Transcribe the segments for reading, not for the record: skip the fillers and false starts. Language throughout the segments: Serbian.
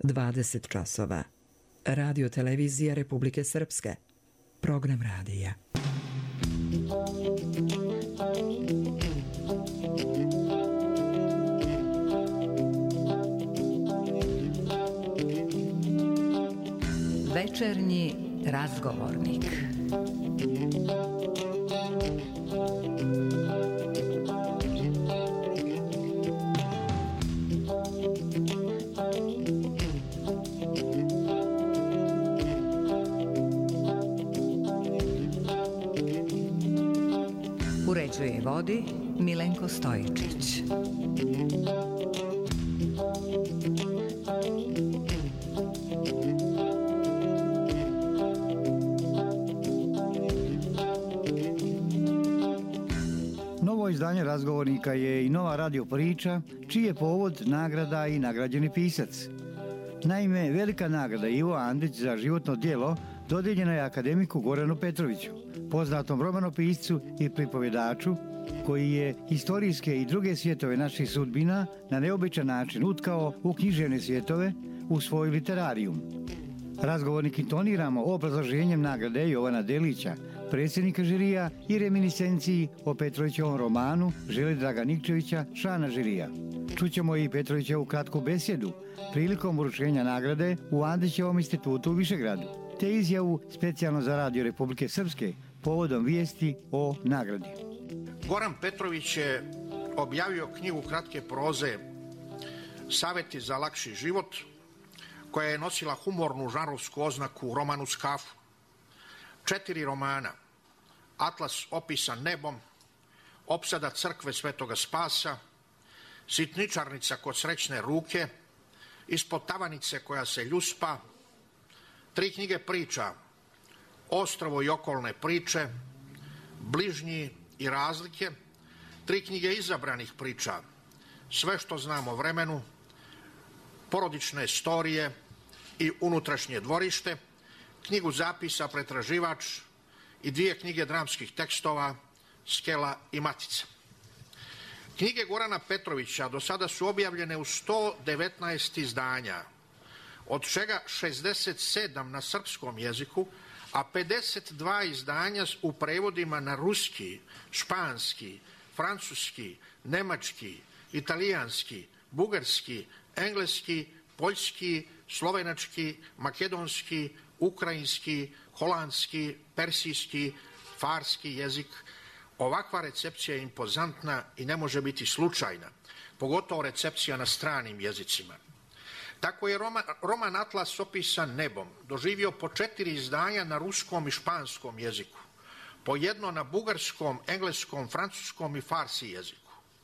20 časova. Radio televizija Republike Srpske. Program radija. Večernji razgovornik. Uređuje i vodi Milenko Stojičić. Novo izdanje razgovornika je i nova radio priča, čiji je povod nagrada i nagrađeni pisac. Naime, velika nagrada Ivo Andrić za životno djelo dodijeljena je akademiku Goranu Petroviću, poznatom romanopiscu i pripovjedaču, koji je historijske i druge svjetove naših sudbina na neobičan način utkao u književne svjetove u svoj literarijum. Razgovornik intoniramo obrazloženjem nagrade Jovana Delića, predsjednika žirija, i reminiscenciji o Petrovićevom romanu Želedraga Nikčevića, člana žirija. Čućemo i Petrovićevu kratku besjedu prilikom uručenja nagrade u Andrićevom institutu u Višegradu, te izjavu specijalno za Radio Republike Srpske povodom vijesti o nagradi. Goran Petrović je objavio knjigu kratke proze Savjeti za lakši život, koja je nosila humornu žanrovsku oznaku Roman uz kafu. 4 romana: Atlas opisan nebom, Opsada crkve Svetoga Spasa, Sitničarnica kod srećne ruke, Ispod tavanice koja se ljuspa, 3 knjige priča: Ostrovo i okolne priče, Bližnji i razlike, 3 knjige izabranih priča: Sve što znam o vremenu, Porodične storije i Unutrašnje dvorište, knjigu zapisa Pretraživač i 2 knjige dramskih tekstova Skela i Matica. Knjige Gorana Petrovića do sada su objavljene u 119 izdanja, od čega 67 na srpskom jeziku, a 52 izdanja u prevodima na ruski, španski, francuski, nemački, italijanski, bugarski, engleski, poljski, slovenački, makedonski, ukrajinski, holandski, persijski, farski jezik. Ovakva recepcija je impozantna i ne može biti slučajna, pogotovo recepcija na stranim jezicima. Tako je roman Atlas opisan nebom doživio po 4 izdanja na ruskom i španskom jeziku, po jedno na bugarskom, engleskom, francuskom i farsi jeziku.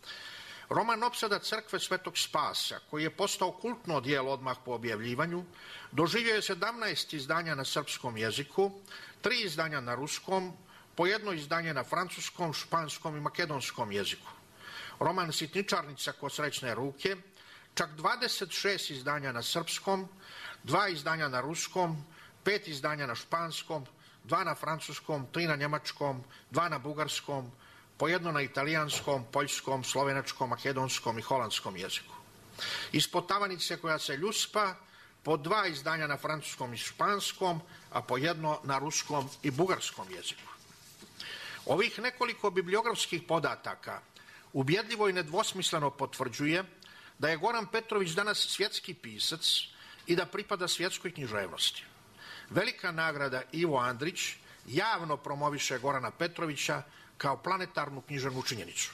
Roman Opsada crkve Svetog Spasa, koji je postao kultno djelo odmah po objavljivanju, doživio je 17 izdanja na srpskom jeziku, 3 izdanja na ruskom, po jedno izdanje na francuskom, španskom i makedonskom jeziku. Roman Sitničarnica kod srećne ruke, čak 26 izdanja na srpskom, 2 izdanja na ruskom, 5 izdanja na španskom, 2 na francuskom, 3 na njemačkom, 2 na bugarskom, po jedno na italijanskom, poljskom, slovenačkom, makedonskom i holandskom jeziku. Ispod tavanice koja se ljuspa, po 2 izdanja na francuskom i španskom, a po jedno na ruskom i bugarskom jeziku. Ovih nekoliko bibliografskih podataka ubjedljivo i nedvosmisleno potvrđuje da je Goran Petrović danas svjetski pisac i da pripada svjetskoj književnosti. Velika nagrada Ivo Andrić javno promoviše Gorana Petrovića kao planetarnu književnu činjenicu.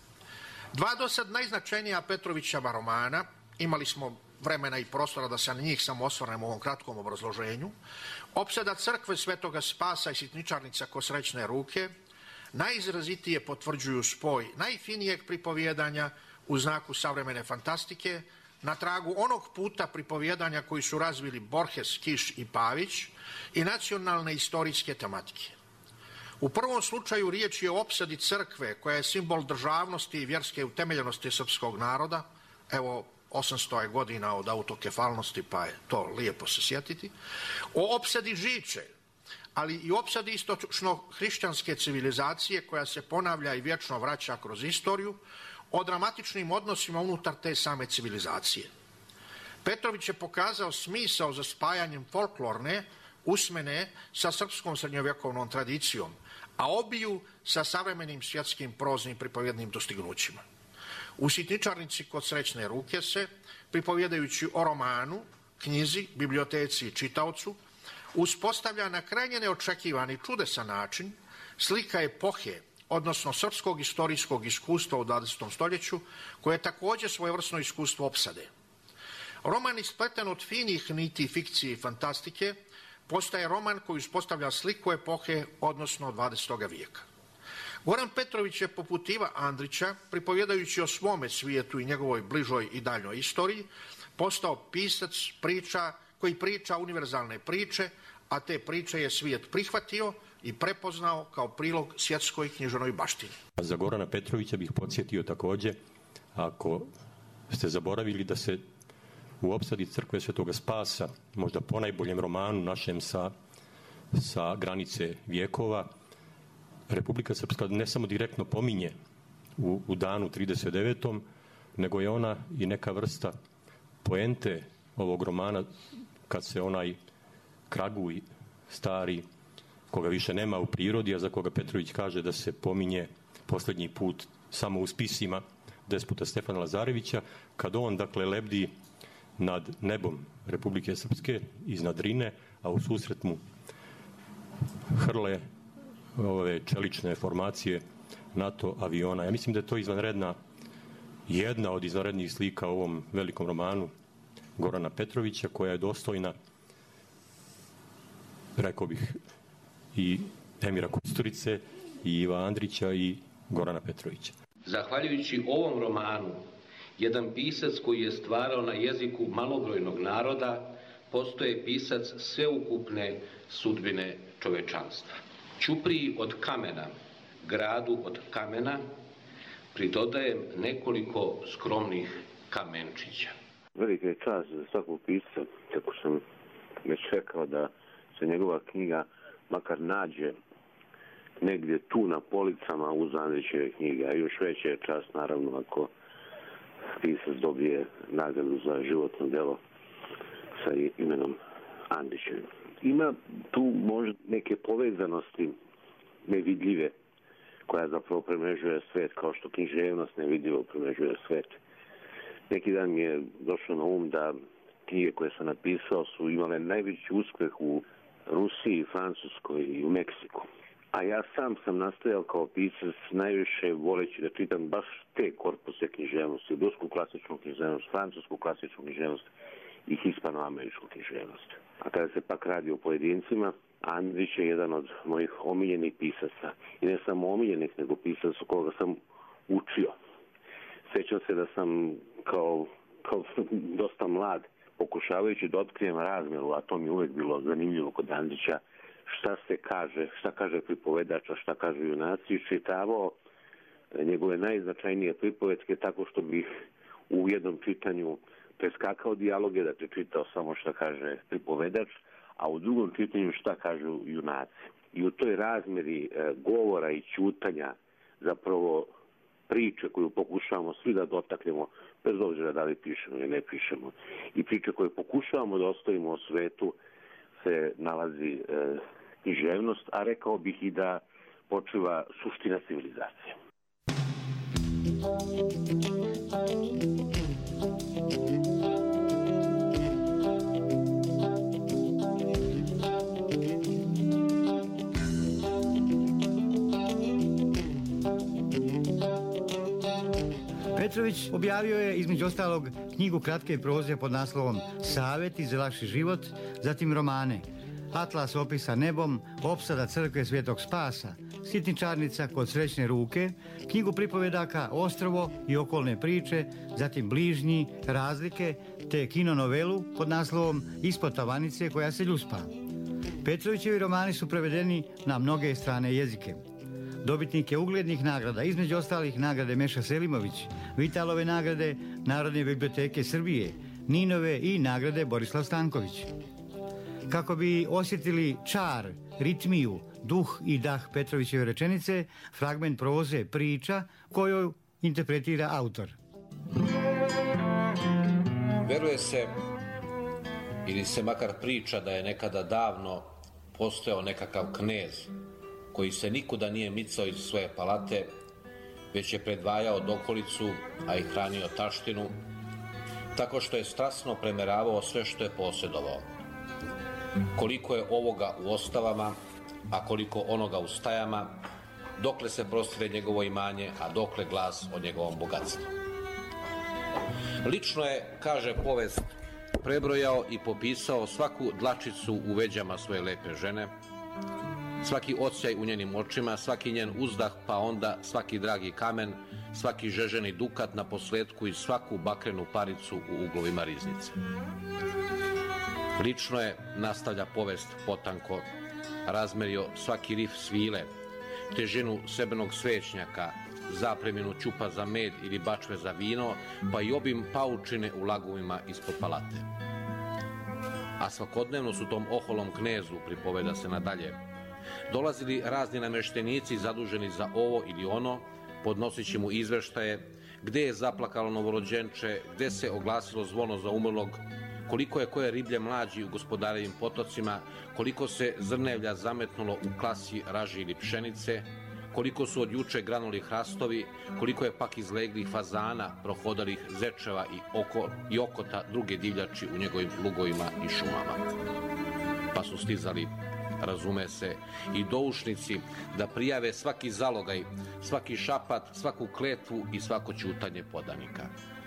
2 do sad najznačajnija Petrovićeva romana, imali smo vremena i prostora da se na njih samo osvrnemo u ovom kratkom obrazloženju, Opsada crkve Svetoga Spasa i Sitničarnica kod srećne ruke, najizrazitije potvrđuju spoj najfinijeg pripovjedanja u znaku savremene fantastike, na tragu onog puta pripovjedanja koji su razvili Borges, Kiš i Pavić, i nacionalne istorijske tematike. U prvom slučaju riječ je o opsadi crkve, koja je simbol državnosti i vjerske utemeljenosti srpskog naroda. Evo, 800 je godina od autokefalnosti, pa je to lijepo se sjetiti. O opsadi Žiče, ali i opsadi istočno-hrišćanske civilizacije, koja se ponavlja i vječno vraća kroz istoriju, o dramatičnim odnosima unutar te same civilizacije. Petrović je pokazao smisao za spajanjem folklorne, usmene sa srpskom srednjovjekovnom tradicijom, a obiju sa savremenim svjetskim proznim pripovjednim dostignućima. U Sitničarnici kod srećne ruke se, pripovjedajući o romanu, knjizi, biblioteci i čitaocu, uspostavlja na krajnje neočekivani čudesan način slika epohe, odnosno srpskog istorijskog iskustva u 20. stoljeću, koje je također svojevrsno iskustvo opsade. Roman ispleten od finih niti fikcije i fantastike postaje roman koji uspostavlja sliku epohe, odnosno 20. vijeka. Goran Petrović je poput Iva Andrića, pripovjedajući o svome svijetu i njegovoj bližoj i daljnjoj istoriji, postao pisac priča koji priča univerzalne priče, a te priče je svijet prihvatio i prepoznao kao prilog svjetskoj književnoj baštini. Za Gorana Petrovića bih podsjetio također, ako ste zaboravili, da se u opsadi crkve Svetoga Spasa, možda ponajboljem romanu našem sa granice vijekova, Republika Srpska ne samo direktno pominje u danu 39. nego je ona i neka vrsta poente ovog romana kad se onaj kraguj stari, koga više nema u prirodi, a za koga Petrović kaže da se pominje posljednji put samo u spisima despota Stefana Lazarevića, kad on dakle lebdi nad nebom Republike Srpske iznad Drine, a u susret mu hrle ove čelične formacije NATO aviona. Ja mislim da je to jedna od izvanrednih slika u ovom velikom romanu Gorana Petrovića, koja je dostojna, rekao bih, i Emira Kusturice, i Iva Andrića i Gorana Petrovića. Zahvaljujući ovom romanu, jedan pisac koji je stvarao na jeziku malobrojnog naroda postoje pisac sveukupne sudbine čovečanstva. Ćupriji od kamena, gradu od kamena, pridodajem nekoliko skromnih kamenčića. Velika je čast za svakog pisca, kako sam već rekao, da se njegova knjiga makar nađe negdje tu na policama uz Andrićeve knjige, a još veća je čast naravno ako pisac dobije nagradu za životno delo sa imenom Andrićevim. Ima tu možda neke povezanosti nevidljive koja zapravo premrežuje svet, kao što književnost nevidljivo premrežuje svet. Neki dan mi je došlo na da knjige koje sam napisao su imale najveći uspjeh u Rusiji, Francuskoj i u Meksiku. A ja sam nastojao kao pisac najviše voleći da čitam baš te korpuse književnosti, rusku klasičnu književnost, francusku klasičnu književnost i hispanoameričku književnost. A kada se pak radi o pojedincima, Andrić je jedan od mojih omiljenih pisaca. I ne samo omiljenih, nego pisac u koga sam učio. Sjećam se da sam kao dosta mlad, pokušavajući da otkrijem razmeru, a to mi uvijek bilo zanimljivo kod Andrića, šta kaže pripovedač, šta kažu junaci, čitavao njegove najznačajnije pripovetke tako što bih u jednom čitanju preskakao dijaloge, da te čitao samo šta kaže pripovedač, a u drugom čitanju šta kažu junaci. I u toj razmeri govora i ćutanja zapravo priče koju pokušavamo svi da dotaknemo, bez obzira da li pišemo ili ne pišemo. I priče koje pokušavamo da ostavimo o svetu se nalazi književnost, a rekao bih i da počiva suština civilizacije. Petrović objavio je između ostalog knjigu kratke proze pod naslovom Savjeti za lakši život, zatim romane Atlas opisa nebom, Opsada crkve Svetog Spasa, Sitničarnica kod srećne ruke, knjigu pripovedaka Ostrovo i okolne priče, zatim Bližnji, Razlike, te kino novelu pod naslovom Ispod tavanice koja se ljuspa. Petrovićevi romani su prevedeni na mnoge strane jezike. Dobitnik je uglednih nagrada, između ostalih nagrade Meša Selimović, Vitalove nagrade Narodne biblioteke Srbije, Ninove i nagrade Borislav Stanković. Kako bi osjetili čar, ritmiju, duh i dah Petrovićeve rečenice, fragment proze priča koju interpretira autor. Veruje se ili se makar priča da je nekada davno postojao nekakav knez koji se nikuda nije micao iz svoje palate, već je predvajao dokolicu, a i hranio taštinu, tako što je strasno premeravao sve što je posjedovao. Koliko je ovoga u ostavama, a koliko onoga u stajama, dokle se prostire njegovo imanje, a dokle glas o njegovom bogatstvu. Lično je, kaže povest, prebrojao i popisao svaku dlačicu u veđama svoje lepe žene, svaki odsjaj u njenim očima, svaki njen uzdah, pa onda svaki dragi kamen, svaki žeženi dukat na posletku i svaku bakrenu paricu u uglovima riznice. Lično je, nastavlja povest potanko, razmerio svaki rif svile, težinu sebenog svećnjaka, zapreminu ćupa za med ili bačve za vino, pa i obim paučine u lagovima ispod palate. A svakodnevno su tom oholom knezu, pripoveda se nadalje, dolazili razni nameštenici zaduženi za ovo ili ono, podnosići mu izveštaje gde je zaplakalo novorođenče, gde se oglasilo zvono za umrlog, koliko je koje riblje mlađi u gospodarevim potocima, koliko se zrnevlja zametnulo u klasi raži ili pšenice, koliko su od juče granuli hrastovi, koliko je pak izleglih fazana, prohodalih zečeva i okota druge divljači u njegovim lugovima i šumama. Pa su stizali, razume se, i doušnici da prijave svaki zalogaj, svaki šapat, svaku kletvu i svako ćutanje podanika.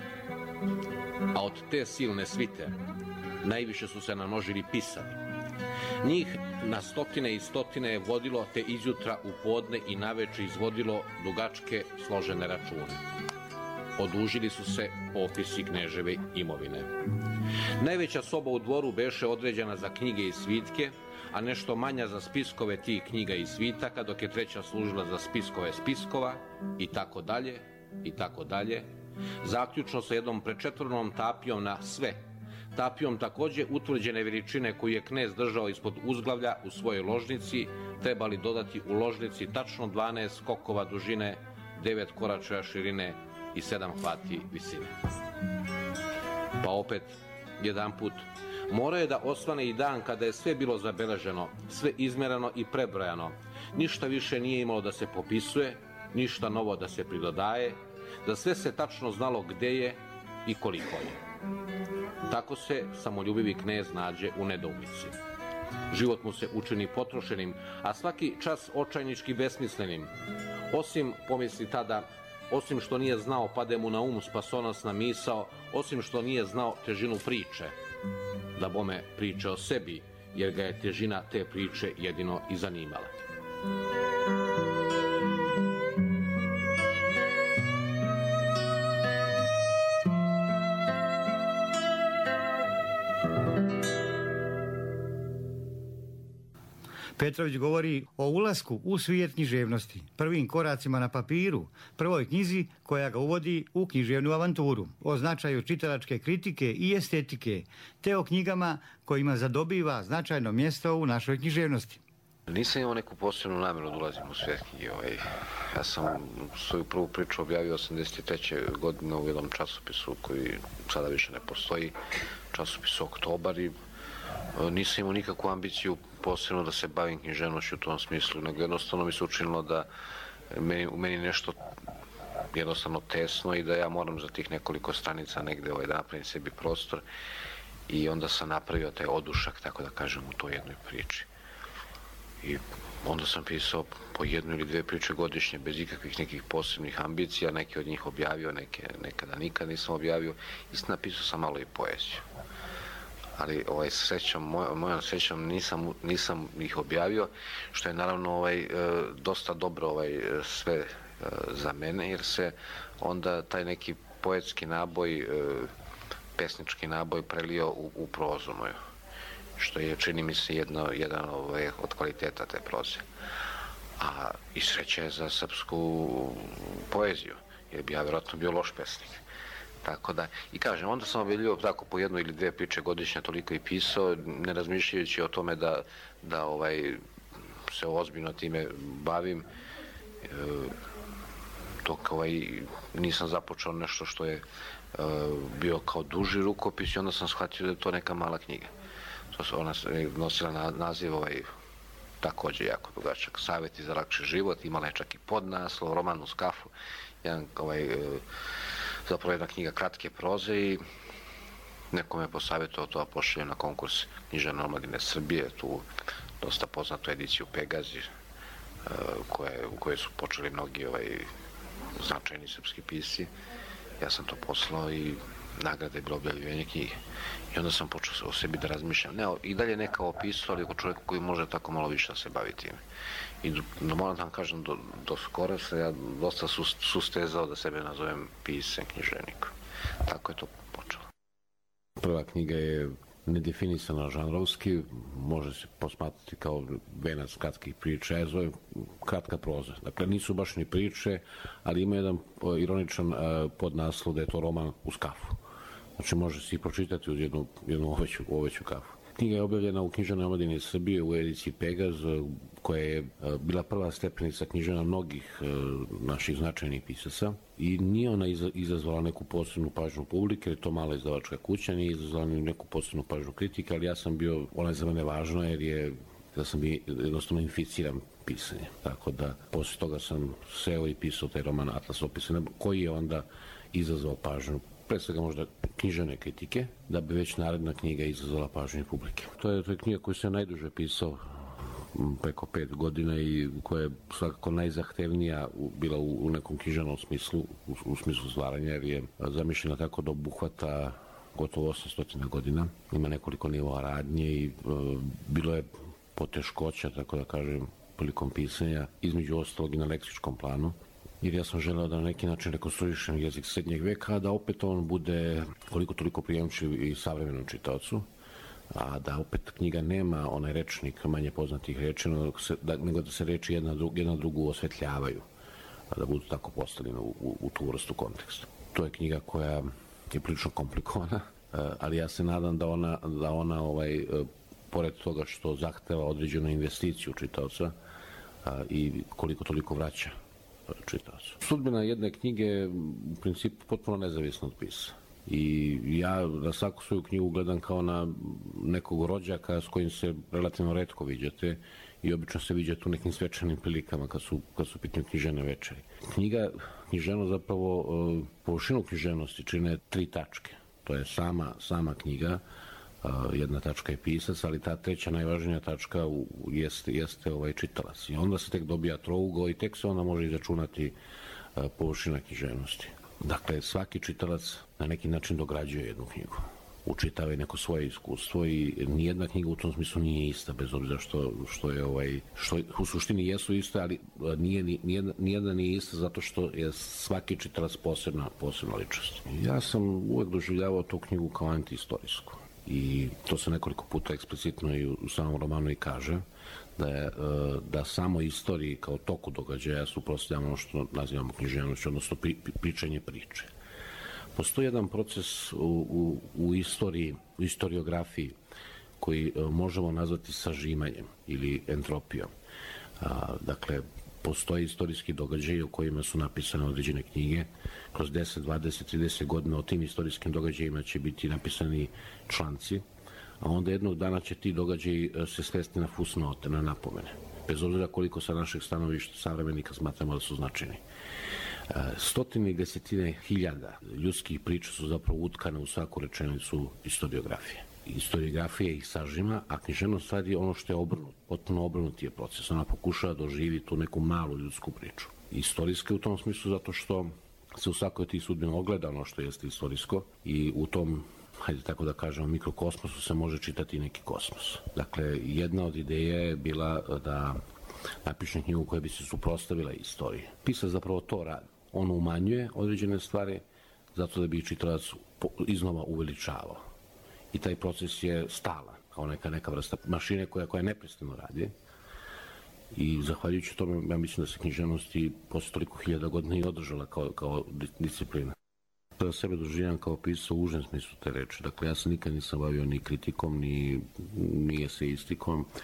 A od te silne svite najviše su se namnožili pisani. Njih na stotine i stotine je vodilo, te izjutra u podne i naveče izvodilo dugačke složene račune. Odužili su se popisi kneževe imovine. Najveća soba u dvoru beše određena za knjige i svitke, a nešto manja za spiskove tih knjiga i svitaka, dok je treća služila za spiskove spiskova, i tako dalje, i tako dalje, zaključno sa jednom prečetvornom tapijom na sve, tapijom takođe utvrđene veličine koju je knez držao ispod uzglavlja u svojoj ložnici, trebali dodati u ložnici tačno 12 skokova dužine, 9 koračaja širine i 7 hvati visine. Pa opet, jedanput, morao je da osvane i dan kada je sve bilo zabeleženo, sve izmerano i prebrojano, ništa više nije imalo da se popisuje, ništa novo da se pridodaje, da sve se tačno znalo gde je i koliko je. Tako se samoljubivi knez nađe u nedoumici. Život mu se učini potrošenim, a svaki čas očajnički besmislenim. Osim, pomisli tada, osim što nije znao pade mu na um spasonosna misao, osim što nije znao težinu priče, da bome priče o sebi, jer ga je težina te priče jedino i zanimala. Petrović govori o ulasku u svijet književnosti, prvim koracima na papiru, prvoj knjizi koja ga uvodi u književnu avanturu, o značaju čitalačke kritike i estetike, te o knjigama kojima zadobiva značajno mjesto u našoj književnosti. Nisam imao neku posebnu namjeru da ulazim u svijet knjige. Ja sam svoju prvu priču objavio 1983. godine u jednom časopisu koji sada više ne postoji, časopisu Oktobar, i nisam imao nikakvu ambiciju posebno da se bavim književnošću u tom smislu, nego jednostavno mi se učinilo da u meni nešto jednostavno tesno i da ja moram za tih nekoliko stranica negde da napravim sebi prostor, i onda sam napravio taj odušak, tako da kažem, u toj jednoj priči. I onda sam pisao po jednu ili dve priče godišnje, bez ikakvih nekih posebnih ambicija, neke od njih objavio, nekada nikad nisam objavio, i napisao sam malo i poeziju. Ali mojom srećom nisam ih objavio, što je naravno dosta dobro sve za mene, jer se onda taj neki poetski naboj, pesnički naboj prelio u prozu moju, što je, čini mi se, jedan od kvaliteta te proze. A i sreća je za srpsku poeziju, jer bi ja vjerojatno bio loš pesnik. Tako da, i kažem, onda sam objavljivao tako po jednu ili dve priče godišnje, toliko i pisao, ne razmišljajući o tome da se ozbiljno time bavim, dok nisam započeo nešto što je bio kao duži rukopis, i onda sam shvatio da je to neka mala knjiga. ona je nosila naziv također jako dugačak, Savjeti za lakši život, imala je čak i podnaslov, roman uz kafu, zapravo jedna knjiga kratke proze i neko me posavjetovao to da pošaljem na konkurs Književne omladine Srbije, tu dosta poznatu ediciju Pegazi, u kojoj su počeli mnogi značajni srpski pisci. Ja sam to poslao i nagrada je bilo objavljivanje knjige. I onda sam počeo o sebi da razmišljam. Ne, i dalje ne kao pisao, ali kao čovjek koji može tako malo više da se bavi time. I moram da vam kažem, do skora sam ja dosta sustezao da sebe nazovem piscem, književnikom. Tako je to počelo. Prva knjiga je nedefinisana žanrovski, može se posmatrati kao venac kratkih priča, ja zovem kratka proza. Dakle, nisu baš ni priče, ali ima jedan ironičan podnaslov da je to roman uz kafu. Znači, može se i pročitati uz jednu oveću kafu. Knjiga je objavljena u Književnoj omladini Srbije u ediciji Pegaz, koja je bila prva stepenica književna mnogih naših značajnih pisaca i nije ona izazvala neku posebnu pažnju publike, jer je to mala izdavačka kuća, nije izazvala neku posebnu pažnju kritike, ali ona je za mene važna jer da sam jednostavno inficiran pisanje. Tako da, posle toga sam seo i pisao taj roman Atlas opisane, koji je onda izazvao pažnju pre svega možda književne kritike, da bi već naredna knjiga izazvala pažnju publike. To je knjiga koju sam najduže pisao, preko 5 godina, i koja je svakako najzahtevnija bila u nekom književnom smislu, u smislu stvaranja, jer je zamišljena tako da obuhvata gotovo 800 godina. Ima nekoliko nivoa radnje i bilo je poteškoća, tako da kažem, prilikom pisanja, između ostalog i na leksičkom planu. Jer ja sam želeo da na neki način rekonstruišem jezik srednjeg veka, a da opet on bude koliko toliko prijemčiv i savremenom čitaocu, a da opet knjiga nema onaj rečnik manje poznatih reči, nego da se reči jedna drugu osvetljavaju, da budu tako postavljene u tu vrstu konteksta. To je knjiga koja je prilično komplikovana, ali ja se nadam da ona pored toga što zahteva određenu investiciju čitaoca i koliko toliko vraća čitaocu. Sudbina jedne knjige je u principu potpuno nezavisna od pisa. I ja na svaku svoju knjigu gledam kao na nekog rođaka s kojim se relativno retko viđate i obično se viđate u nekim svečanim prilikama kad su pitanje književne večeri. Književnost zapravo, površinu književnosti čine 3 tačke. To je sama knjiga, jedna tačka je pisac, ali ta treća najvažnija tačka jeste čitalac. I onda se tek dobija trougo i tek se onda može izračunati površina književnosti. Dakle, svaki čitalac na neki način dograđuje jednu knjigu. Učitava i neko svoje iskustvo i nijedna knjiga u tom smislu nije ista, bez obzira što u suštini jesu iste, ali nijedna nije ista zato što je svaki čitalac posebna ličnost. Ja sam uvek doživljavao tu knjigu kao antiistorijsku. I to se nekoliko puta eksplicitno i u samom romanu i kaže, da samo istoriji kao toku događaja suprotstavljamo ono što nazivamo književnošću, odnosno pričanje priče. Postoji jedan proces u istoriografiji koji možemo nazvati sažimanjem ili entropijom. Dakle, postoje istorijski događaji u kojima su napisane određene knjige. Kroz 10, 20, 30 godina o tim istorijskim događajima će biti napisani članci, a onda jednog dana će ti događaji se svesti na fusnote, na napomene. Bez obzira koliko sa našeg stanovišta savremenika smatramo da su značajni. Stotine i desetine hiljada ljudskih priča su zapravo utkane u svaku rečenicu istoriografije. Istoriografija ih sažima, a književnost radi ono što je potpuno obrnuti je proces. Ona pokušava da oživi tu neku malu ljudsku priču. Istorijska u tom smislu zato što se u svakoj tih sudbina ogleda ono što jeste istorijsko i u tom, hajde tako da kažemo, mikrokosmosu se može čitati i neki kosmos. Dakle, jedna od ideja je bila da napišem knjigu koja bi se suprotstavila istoriji. Pisac zapravo to radi. On umanjuje određene stvari zato da bi čitalac iznova uveličavao. I taj proces je stalan, kao neka vrsta mašine koja neprestano radi. I zahvaljujući tome, ja mislim da se književnosti posle toliko hiljada godina i održala kao disciplina. Da sebe doživljam kao pisao u užem smislu te reči. Dakle, ja se nikad nisam bavio ni kritikom, ni eseistikom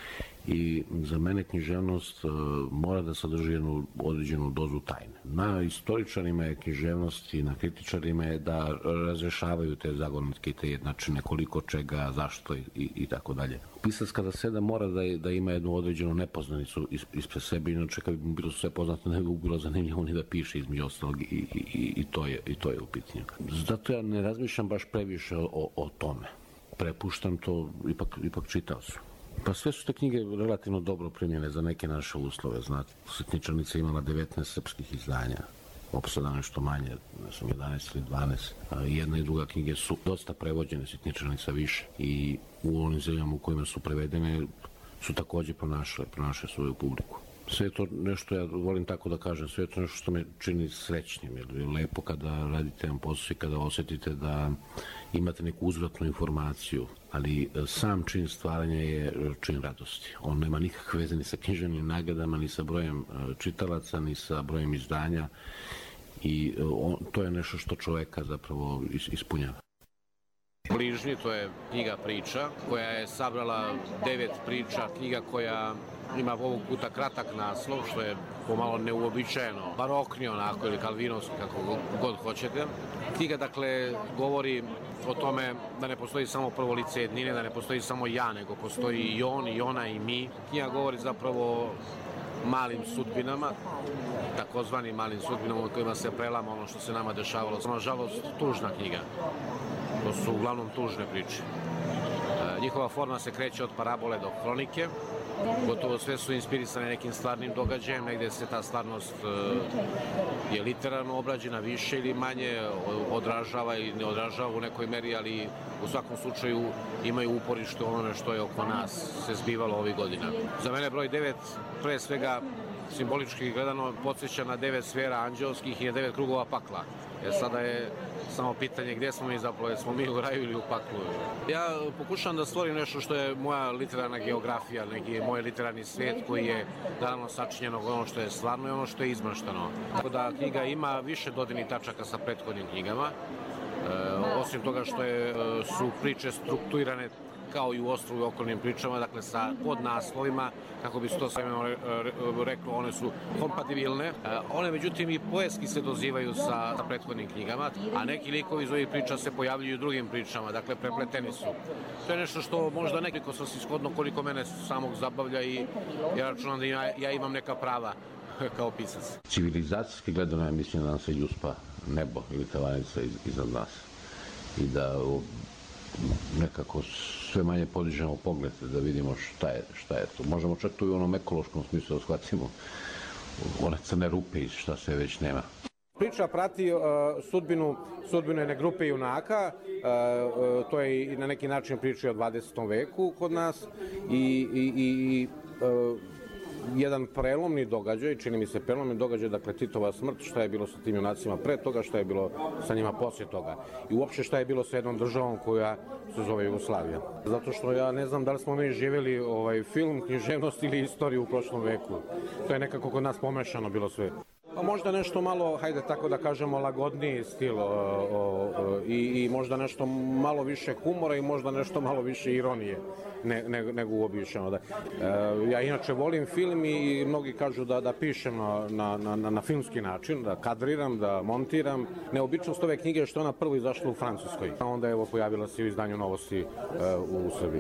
I za mene književnost mora da sadrži jednu određenu dozu tajne. Na istoričarima je književnost i na kritičarima je da razrešavaju te zagonetke i te jednačine, koliko čega, zašto i tako dalje. Pisac kada seda mora da ima jednu određenu nepoznanicu ispred sebe, inače kad bi bilo sve poznato ne bi bilo zanimljivo ni da piše između ostalog i to je u pitanju. Zato ja ne razmišljam baš previše o tome. Prepuštam to ipak čitaocu. Pa sve su te knjige relativno dobro primljene za neke naše uslove, znate. Sitničarnica imala 19 srpskih izdanja, Opsada nešto manje, ne znam, 11 ili 12. Jedna i druga knjige su dosta prevođene, Sitničarnica više. I u onim zemljama u kojima su prevedene su takođe pronašle svoju publiku. Sve je to nešto, ja volim tako da kažem, sve je to nešto što me čini srećnim, jer je lepo kada radite jedan posao i kada osetite da imate neku uzvratnu informaciju, ali sam čin stvaranja je čin radosti. On nema nikakve veze ni sa književnim nagradama, ni sa brojem čitalaca, ni sa brojem izdanja i to je nešto što čoveka zapravo ispunjava. Bližnji, to je knjiga priča, koja je sabrala 9 priča, knjiga koja ima ovog puta kratak naslov, što je pomalo neuobičajeno, barokni onako ili kalvinovski, kako god hoćete. Knjiga, dakle, govori o tome da ne postoji samo prvo lice jednine, da ne postoji samo ja, nego postoji i on, i ona, i mi. Knjiga govori zapravo o malim sudbinama, takozvanim malim sudbinama u kojima se prelama ono što se nama dešavalo. Nažalost, tužna knjiga. To su uglavnom tužne priče. Njihova forma se kreće od parabole do hronike. Gotovo sve su inspirisane nekim stvarnim događajem, negde se ta stvarnost je literarno obrađena više ili manje, odražava ili ne odražava u nekoj meri, ali u svakom slučaju imaju uporište onome što je oko nas se zbivalo ovih godina. Za mene broj 9, pre svega simbolički gledano, podsjeća na 9 sfera anđelskih i 9 krugova pakla. Jer sada je samo pitanje gdje smo mi zapravo, jesmo mi u raju ili u paklu. Ja pokušavam da stvorim nešto što je moja literarna geografija, neki moj literarni svijet koji je naravno sačinjen od ono što je stvarno i ono što je izmaštano. Tako da knjiga ima više dodirnih tačaka sa prethodnim knjigama. Osim toga što su priče strukturirane kao i u Ostrvu i okolnim pričama, dakle sa podnaslovima, kako bi se to sve reklo, one su kompatibilne. One, međutim, i poetski se dozivaju sa prethodnim knjigama, a neki likovi iz ovih priča se pojavljuju u drugim pričama, dakle prepleteni su. To je nešto što možda nekoliko svrsishodno koliko mene samog zabavlja i ja računam da ja imam neka prava kao pisac. Civilizacijski gledano ja mislim da nam se ljuspa nebo ili tavanica iznad nas i da nekako sve manje podižemo pogled da vidimo šta je to. Možemo čak tu i u onom ekološkom smislu da shvatimo one crne rupe i šta se već nema. Priča prati sudbinu jedne grupe junaka, to je i na neki način priča o 20. veku kod nas i jedan prelomni događaj, čini mi se prelomni događaj, dakle Titova smrt, šta je bilo sa tim junacima pre toga, šta je bilo sa njima poslije toga i uopšte šta je bilo sa jednom državom koja se zove Jugoslavija. Zato što ja ne znam da li smo mi živjeli film, književnost ili istoriju u prošlom veku. To je nekako kod nas pomešano bilo sve. Možda nešto malo, hajde tako da kažemo, lagodniji stil i možda nešto malo više humora i možda nešto malo više ironije nego uobičajeno. Ja inače volim film i mnogi kažu da pišem na filmski način, da kadriram, da montiram. Neobičnost ove knjige je što ona prvo izašla u Francuskoj, a onda evo pojavila se u izdanju Novosti u Srbiji.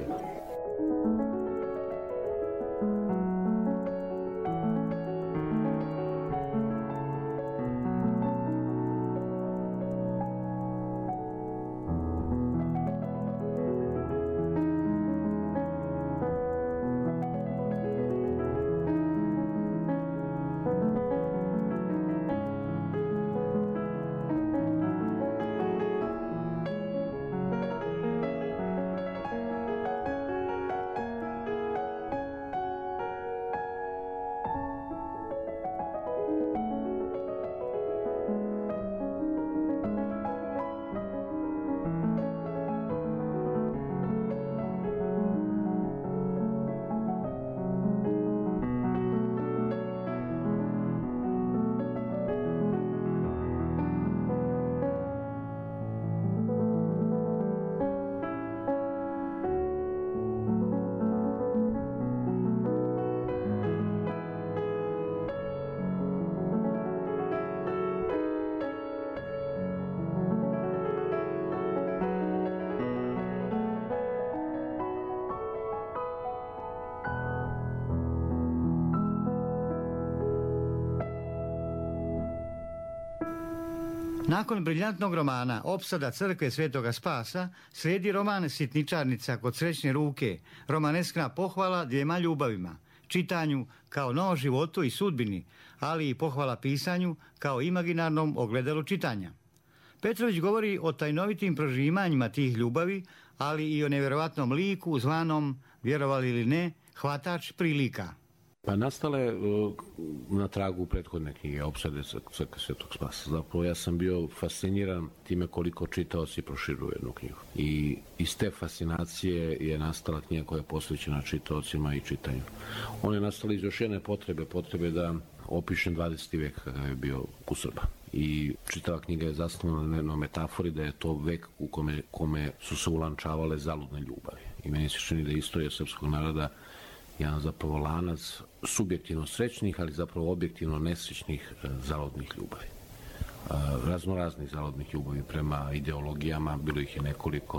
Nakon briljantnog romana Opsada crkve Svetoga Spasa slijedi roman Sitničarnica kod srećne ruke, romaneskna pohvala dvijema ljubavima, čitanju kao novom životu i sudbini, ali i pohvala pisanju kao imaginarnom ogledalu čitanja. Petrović govori o tajnovitim prožimanjima tih ljubavi, ali i o nevjerovatnom liku zvanom, vjerovali ili ne, hvatač prilika. Pa nastale na tragu prethodne knjige Opsade crkve Svetog Spasa. Zapravo ja sam bio fasciniran time koliko čitaoci proširuju jednu knjigu. I iz te fascinacije je nastala knjiga koja je posvećena čitaocima i čitanju. On je nastala iz još jedne potrebe da opišem 20. vek kada je bio u Srba. I čitava knjiga je zasnovana na jednoj metafori da je to vek u kome su se ulančavale zaludne ljubavi. I meni se čini da je istorija srpskog naroda jedan zapravo lanac subjektivno srećnih, ali zapravo objektivno nesrećnih zaludnih ljubavi. Raznoraznih zaludnih ljubavi prema ideologijama, bilo ih je nekoliko,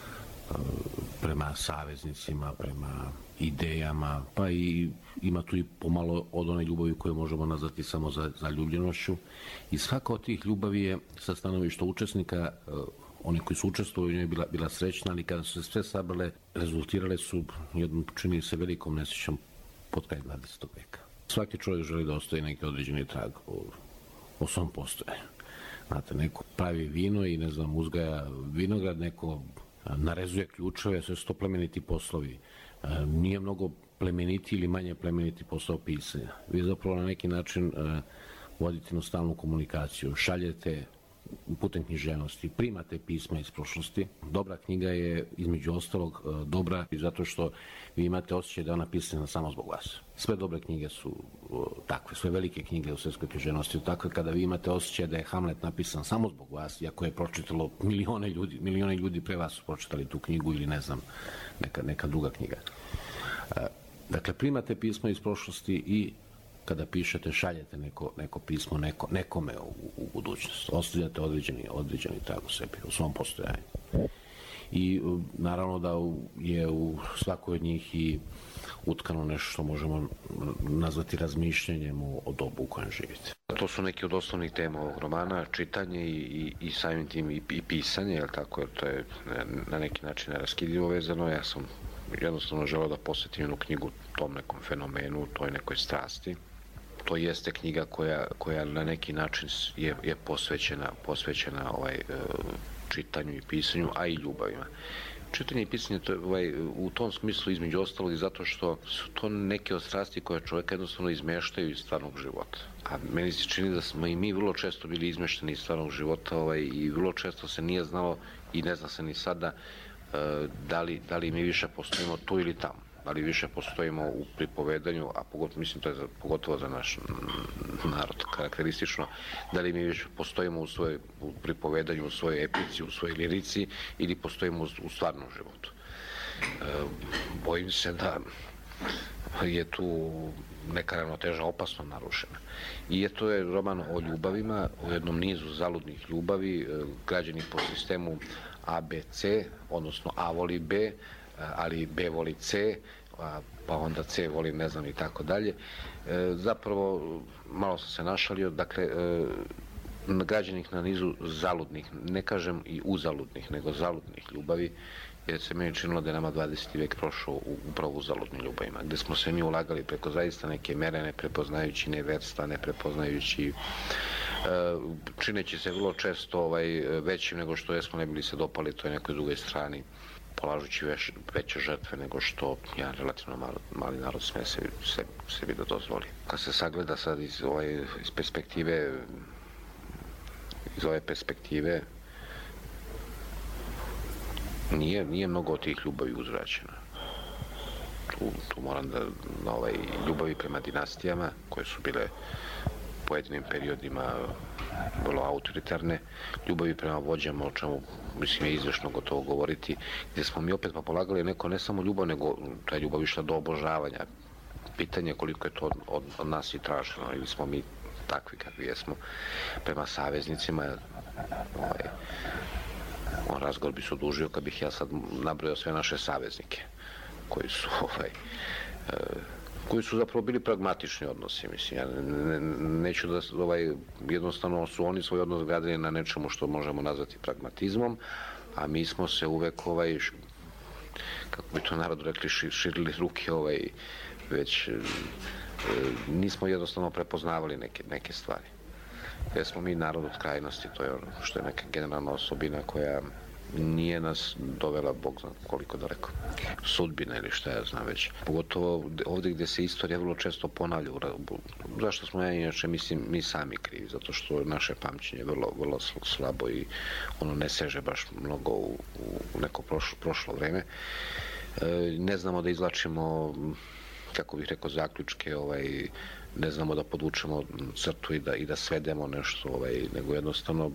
prema saveznicima, prema idejama, pa i ima tu i pomalo od one ljubavi koje možemo nazvati samo zaljubljenošću. I svaka od tih ljubavi je sa stanovišta učesnika, oni koji su učestvovali u njoj bila srećna, ali kada su se sve sabrale, rezultirale su jednom, čini se, velikom nesrećom pod kraj 20. veka. Svaki čovjek želi da ostaje neki određeni trag o svom postojanju. Znate, neko pravi vino i, uzgaja vinograd, neko narezuje ključeve, sve su to plemeniti poslovi. Nije mnogo plemeniti ili manje plemeniti posao pisanja. Vi zapravo na neki način vodite na stalnu komunikaciju, šaljete putem književnosti, primate pisma iz prošlosti. Dobra knjiga je između ostalog dobra i zato što vi imate osjećaj da je ona pisana samo zbog vas. Sve dobre knjige su takve, sve velike knjige u svjetskoj književnosti su takve kada vi imate osjećaj da je Hamlet napisan samo zbog vas, iako je pročitalo milione ljudi pre vas su pročitali tu knjigu ili neka druga knjiga. Dakle, primate pismo iz prošlosti i kada pišete, šaljete neko pismo nekome u budućnost. Ostavljate određeni trag u sebi, u svom postojanju. I naravno da je u svakoj od njih i utkano nešto što možemo nazvati razmišljanjem o dobu u kojem živite. To su neki od osnovnih tema ovog romana, čitanje i samim tim i pisanje, jer tako, jer to je na neki način neraskidivo vezano. Ja sam jednostavno želeo da posvetim jednu knjigu tom nekom fenomenu, toj nekoj strasti. To jeste knjiga koja na neki način je posvećena čitanju i pisanju, a i ljubavima. Čitanje i pisanje u tom smislu između ostalog i zato što su to neke od strasti koje čovjeka jednostavno izmeštaju iz stvarnog života. A meni se čini da smo i mi vrlo često bili izmešteni iz stvarnog života i vrlo često se nije znalo i ne zna se ni sada da li mi više postojimo tu ili tamo. Da li više postojimo u pripovedanju, a mislim to je pogotovo za naš narod karakteristično, da li mi više postojimo u pripovedanju, u svojoj epici, u svojoj lirici ili postojimo u stvarnom životu. Bojim se da je tu neka ravnoteža opasno narušena. I to je roman o ljubavima, o jednom nizu zaludnih ljubavi, građeni po sistemu ABC, odnosno A voli B, ali B voli C, pa onda C voli ne znam i tako dalje. Zapravo, malo sam se našalio, dakle, građenih na nizu zaludnih, ne kažem i uzaludnih, nego zaludnih ljubavi, jer se meni činilo da je nama 20. vek prošao upravo u zaludnim ljubavima, gde smo se mi ulagali preko zaista neke mere, ne prepoznajući neverstva, ne prepoznajući, čineći se vrlo često većim nego što jesmo, ne bili se dopali toj nekoj drugoj strani, polažući veće žrtve nego što jedan relativno mali narod sme sebi da dozvoli. Kad se sagleda sad iz ove perspektive, nije mnogo od tih ljubavi uzvraćeno. Tu moram da ljubavi prema dinastijama, koje su bile pojedinim periodima vrlo autoritarne, ljubavi prema vođama, o čemu mislim je izvešno gotovo govoriti, gdje smo mi opet polagali neko ne samo ljubav, nego ta ljubav išla do obožavanja. Pitanje koliko je to od nas i traženo, ili smo mi takvi kakvi jesmo prema saveznicima. Razgovor bi se odužio kad bih ja sad nabrojao sve naše saveznike koji su koji su zapravo bili pragmatični odnosi, mislim. Ja neću da jednostavno su oni svoj odnos gradili na nečemu što možemo nazvati pragmatizmom, a mi smo se uvek kako bi to narod rekli, širili ruke, već nismo jednostavno prepoznavali neke stvari. Jer smo mi narod od krajnosti, to je ono što je neka generalna osobina koja nije nas dovela, Bog zna koliko daleko, sudbina ili šta ja znam već. Pogotovo ovdje gdje se istorija vrlo često ponavlja. Zašto smo inače, mislim, mi sami krivi? Zato što naše pamćenje je vrlo slabo i ono ne seže baš mnogo u neko prošlo vreme. Ne znamo da izvlačimo, kako bih rekao, zaključke, ne znamo da podvučemo crtu i da svedemo nešto, nego jednostavno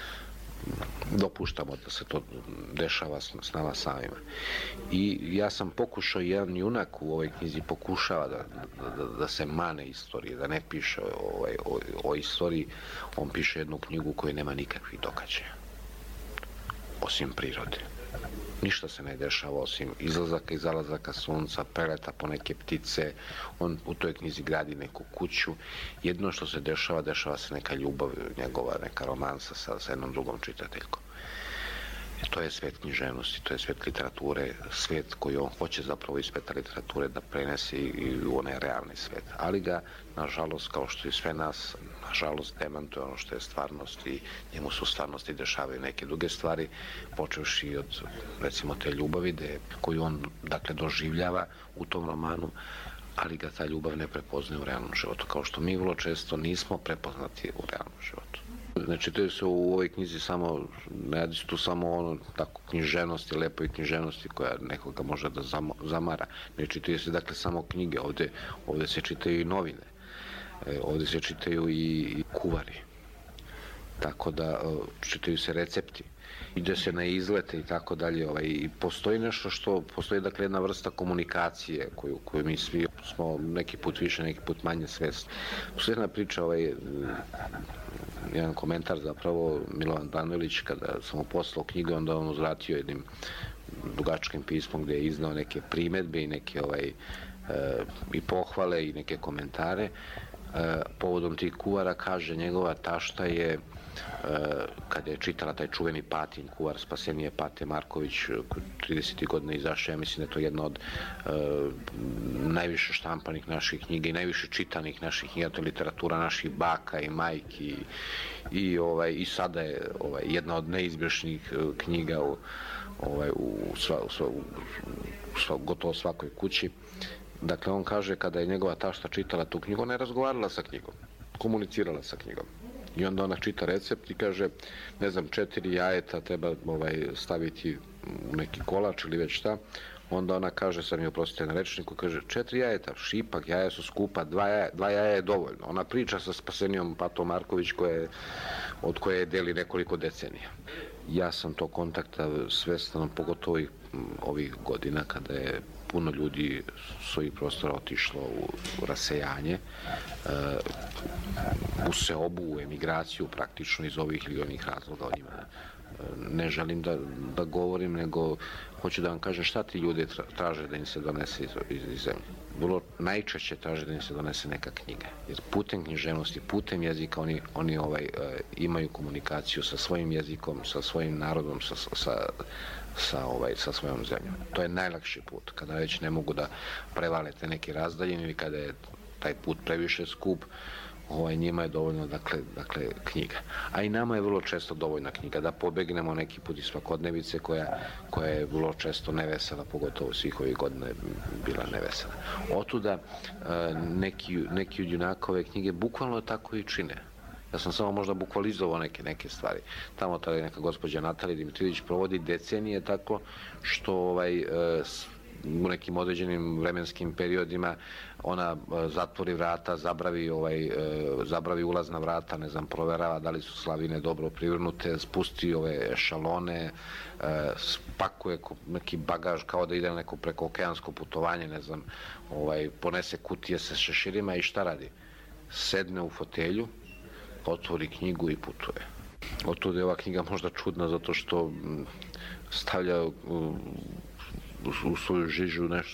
dopuštamo da se to dešava s nama samima. I ja sam pokušao, jedan junak u ovoj knjizi pokušava da se mane istorije, da ne piše o istoriji. On piše jednu knjigu u kojoj nema nikakvih događaja, osim prirode. Ništa se ne dešava osim izlazaka i zalazaka sunca, preleta po neke ptice. On u toj knjizi gradi neku kuću. Jedno što se dešava se neka ljubav njegova, neka romansa sa jednom drugom čitateljkom. To je svet književnosti, to je svet literature, svet koji on hoće zapravo iz sveta literature da prenese i u onaj realni svet. Ali ga, nažalost, kao što i sve nas, nažalost, demantuje ono što je stvarnost i njemu su u stvarnosti dešavaju neke druge stvari, počevši od, recimo, te ljubavi koju on, dakle, doživljava u tom romanu, ali ga ta ljubav ne prepoznaje u realnom životu, kao što mi vrlo često nismo prepoznati u realnom životu. Ne čitaju se u ovoj knjizi samo, ne radi se tu samo ono tako književnosti, lepoj književnosti koja nekoga može da zamara. Ne čitaju se dakle samo knjige, ovdje se čitaju i novine, ovdje se čitaju i kuvari, tako da čitaju se recepti, ide se na izlete i tako dalje. I postoji nešto postoji dakle jedna vrsta komunikacije koju mi svi smo neki put više, neki put manje svesni. Postoji jedna priča, jedan komentar zapravo, Milovan Danilić, kada sam mu poslao knjigu, onda on uzvratio jednim dugačkim pismom gdje je iznao neke primedbe i neke i pohvale i neke komentare. Povodom tih kuvara, kaže, njegova tašta je, kada je čitala taj čuveni Patin kuvar, Spasenije Pate Marković, 30. godina izašao, ja mislim da je to jedna od najviše štampanih naših knjiga i najviše čitanih naših knjiga, to je literatura naših baka i majki i sada je jedna od neizbježnih knjiga u gotovo svakoj kući. Dakle, on kaže, kada je njegova tašta čitala tu knjigu, ona je razgovarala sa knjigom, komunicirala sa knjigom. I onda ona čita recept i kaže, ne znam, 4 jajeta treba staviti u neki kolač ili već šta. Onda ona kaže, sad mi oprostite na rečniku, kaže, 4 jajeta, šipak, jaja su skupa, 2 jaja je dovoljno. Ona priča sa Spasenijom Patom Marković od koje deli nekoliko decenija. Ja sam to kontakta svestan, pogotovo ovih godina kada je puno ljudi svojih prostora otišlo u rasejanje, u seobu, u emigraciju praktično iz ovih ili onih razloga. O njima ne želim da govorim, nego hoću da vam kažem šta ti ljudi traže da im se donese iz zemlje. Vrlo najčešće traže da im se donese neka knjiga. Jer putem književnosti, putem jezika oni imaju komunikaciju sa svojim jezikom, sa svojim narodom, sa svojom zemljom. To je najlakši put. Kada već ne mogu da prevale te neke razdaljine ili kada je taj put previše skup, njima je dovoljno dakle knjiga. A i nama je vrlo često dovoljna knjiga da pobegnemo neki put iz svakodnevice koja je vrlo često nevesela, pogotovo svih ovih godina je bila nevesela. Otuda neki od junaka ove knjige bukvalno tako i čine. Ja sam samo možda bukvalizovao neke stvari. Tamo tada neka gospođa Natalija Dimitrijević provodi decenije tako što u nekim određenim vremenskim periodima ona zatvori vrata, zabravi ulazna vrata, ne znam, proverava da li su slavine dobro privrnute, spusti ove šalone, spakuje neki bagaž kao da ide na neko prekookeansko putovanje, ne znam, ponese kutije sa šeširima i šta radi? Sedne u fotelju, otvori knjigu i putuje. Otuda je ova knjiga možda čudna zato što stavlja u svoju žižu nešto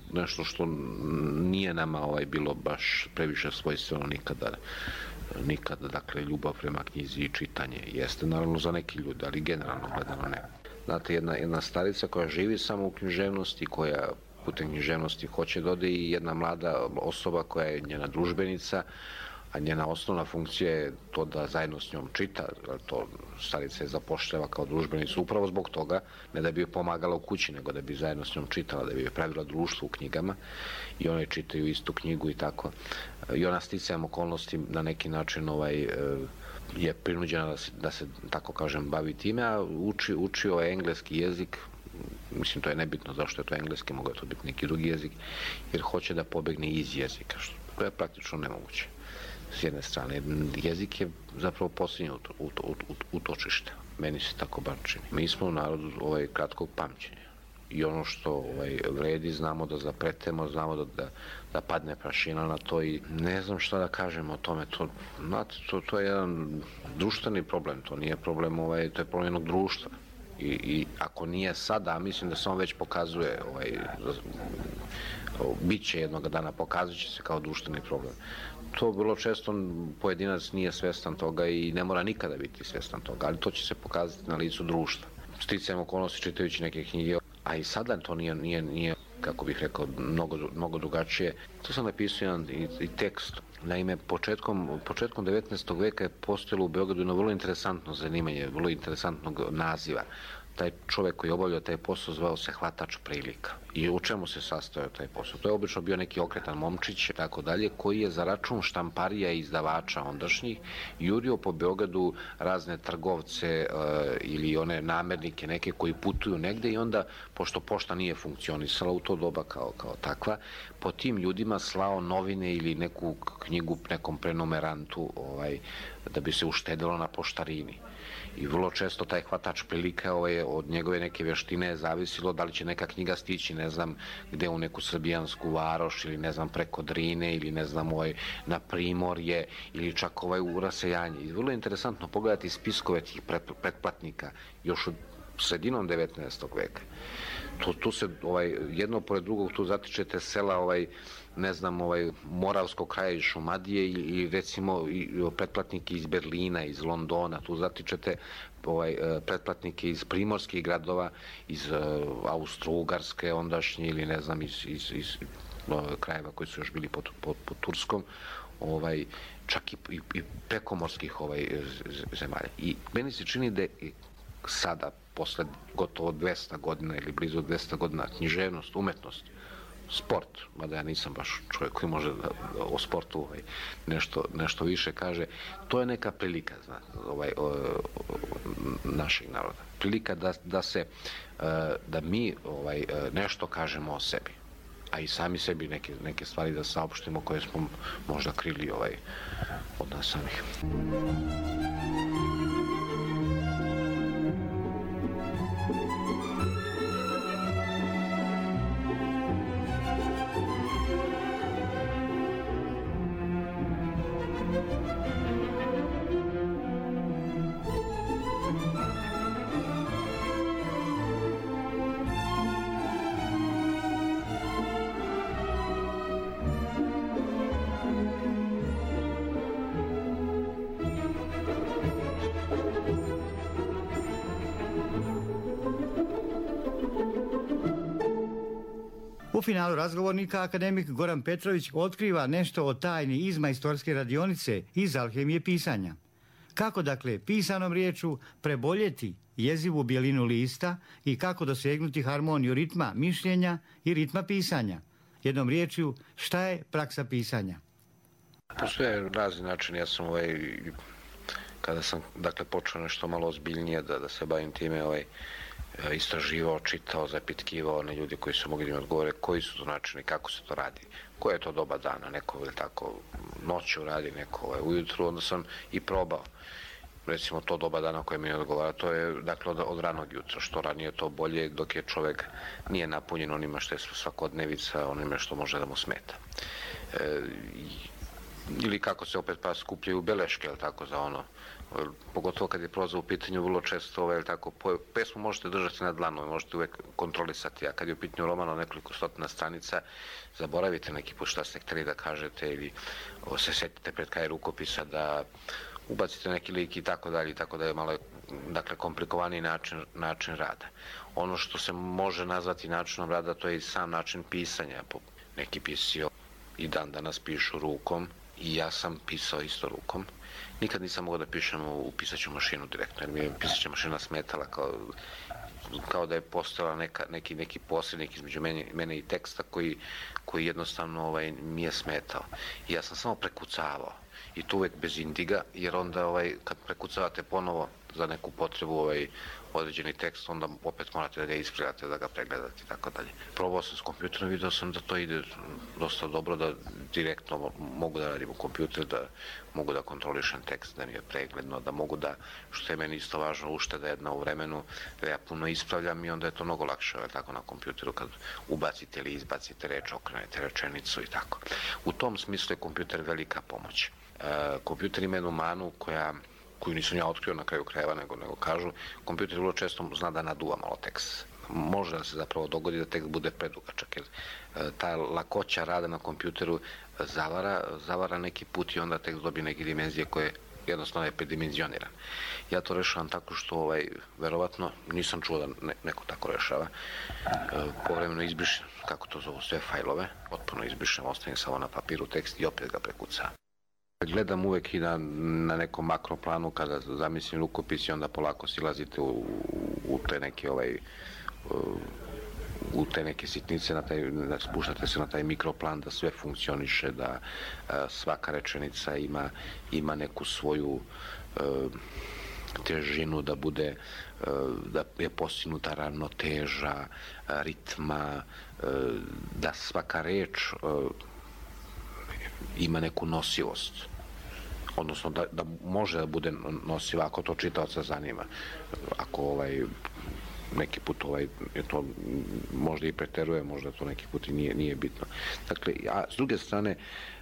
nešto što nije nama bilo baš previše svojstveno nikada, dakle, ljubav prema knjizi i čitanje jeste naravno za neki ljudi, ali generalno gledano ne. Znate, jedna starica koja živi samo u književnosti, koja putem književnosti hoće da ode, i jedna mlada osoba koja je njena družbenica, a njena osnovna funkcija je to da zajedno s njom čita, to starica je zapošljava kao družbenicu upravo zbog toga, ne da bi joj pomagala u kući, nego da bi zajedno s njom čitala, da bi joj pravila društvo u knjigama, i one čitaju istu knjigu i tako. I ona sticajem okolnosti na neki način je prinuđena da se, tako kažem, bavi time, a uči engleski jezik. Mislim, to je nebitno zašto je to engleski, mogao je to biti neki drugi jezik, jer hoće da pobegne iz jezika, što je praktično nemoguće. S jedne strane, jezik je zapravo posljednje utočište. Meni se tako bar čini. Mi smo narod kratkog pamćenja. I ono što vredi, znamo da zapretemo, znamo da padne prašina na to, i ne znam šta da kažem o tome. To je jedan društveni problem, to nije problem, to je problem jednog društva. I ako nije sada, mislim da se on već pokazuje, bit će jednog dana, pokazat će se kao društveni problem. To vrlo često pojedinac nije svestan toga i ne mora nikada biti svestan toga, ali to će se pokazati na licu društva. Sticajem okolnosti, čitajući neke knjige, a i sada to nije, kako bih rekao, mnogo drugačije. To sam napisao jedan i tekst. Naime, početkom 19. veka je postojalo u Beogradu jedno vrlo interesantno zanimanje, vrlo interesantnog naziva. Taj čovjek koji je obavljao taj posao zvao se hvatač prilika. I u čemu se sastojao taj posao? To je obično bio neki okretan momčić, tako dalje, koji je za račun štamparija i izdavača ondašnjih jurio po Beogradu razne trgovce ili one namernike neke koji putuju negde, i onda, pošto pošta nije funkcionisala u to doba kao takva, po tim ljudima slao novine ili neku knjigu nekom prenumerantu da bi se uštedilo na poštarini. I vrlo često taj hvatač prilika od njegove neke vještine je zavisilo da li će neka knjiga stići, ne znam, gde u neku srbijansku varoš, ili ne znam, preko Drine, ili ne znam, na Primorje, ili čak u rasejanje. I vrlo je interesantno pogledati spiskove tih pretplatnika još od sredinom 19. veka. Tu se jedno pored drugog tu zatičete sela ne znam, Moravskog kraja iz Šumadije, i recimo pretplatnike iz Berlina, iz Londona, tu zatičete pretplatnike iz primorskih gradova, iz Austro-Ugarske ondašnje, ili ne znam, iz krajeva koji su još bili pod Turskom, čak i prekomorskih zemalja. I meni se čini da je sada, posle gotovo 200 godina ili blizu 200 godina, književnost, umetnost, sport, mada ja nisam baš čovjek koji može o sportu nešto više kaže, to je neka prilika našeg naroda. Prilika da mi nešto kažemo o sebi, a i sami sebi neke stvari da saopštimo koje smo možda krili od nas samih. U finalu razgovornika akademik Goran Petrović otkriva nešto o tajni iz majstorske radionice iz alhemije pisanja. Kako, dakle, pisanom riječu preboljeti jezivu bjelinu lista i kako dosegnuti harmoniju ritma mišljenja i ritma pisanja. Jednom riječju, šta je praksa pisanja? Postoje razni način. Ja sam kada sam počeo nešto malo ozbiljnije da se bavim time, istraživao, čitao, zapitkivao na ljudi koji su mogli da mi odgovore koji su to načini, kako se to radi, koje je to doba dana, neko ili tako noću radi, neko ujutru, onda sam i probao. Recimo to doba dana koje mi odgovara, to je dakle od ranog jutra, što ranije to bolje dok je čovjek nije napunjen onima što je svakodnevica, onime što može da mu smeta. ili kako se opet pa skupljaju beleške, jel tako, za ono. Pogotovo kad je proza u pitanju, vrlo često, jel tako, pesmu možete držati na dlanu, možete uvek kontrolisati, a kad je u pitanju roman od nekoliko stotina stranica, zaboravite neki put šta ste hteli da kažete ili se setite pred kraj rukopisa da ubacite neki lik i tako dalje, malo je, dakle, komplikovaniji način rada. Ono što se može nazvati načinom rada, to je i sam način pisanja. Neki pisci i dan danas pišu rukom i ja sam pisao isto rukom. Nikad nisam mogao da pišem u pisaću mašinu direktno, jer mi je pisaća mašina smetala kao da je postojala neki posrednik između mene i teksta koji jednostavno mi je smetao. I ja sam samo prekucavao. I to uvek bez indiga, jer onda kad prekucavate ponovo za neku potrebu određeni tekst, onda opet morate da ga ispravljate, da ga pregledate i tako dalje. Probao sam s kompjuterom, vidio sam da to ide dosta dobro, da direktno mogu da radim u kompjuter, da mogu da kontrolišem tekst, da mi je pregledno, da mogu da, što je meni isto važno, ušteda jedna u vremenu, da ja puno ispravljam i onda je to mnogo lakše, tako na kompjuteru kad ubacite ili izbacite reč, okrenete rečenicu i tako. U tom smislu je kompjuter velika pomoć. Kompjuter ima jednu manu koju nisam ja otkrio na kraju krajeva, nego kažu, kompjuter vrlo često zna da naduva malo tekst. Može da se zapravo dogodi da tekst bude predugačak, jer ta lakoća rada na kompjuteru zavara neki put i onda tekst dobije neke dimenzije koje jednostavno je predimenzioniran. Ja to rešavam tako što, verovatno, nisam čuo da neko tako rešava, povremeno izbrišem, kako to zovu, sve fajlove, potpuno izbrišem, ostavim samo na papiru tekst i opet ga prekucam. Gledam uvek i na nekom makroplanu kada zamislim rukopis i onda polako silazite u te neke u te neke sitnice, spuštate se na taj mikroplan da sve funkcioniše, da svaka rečenica ima neku svoju težinu, da je postignuta ravnoteža, ritma, da svaka reč ima neku nosivost. Odnosno da može da bude nosiva ako to čitaoca zanima. Ako neki put je to možda i preteruje, možda to neki put i nije bitno. Dakle, a s druge strane,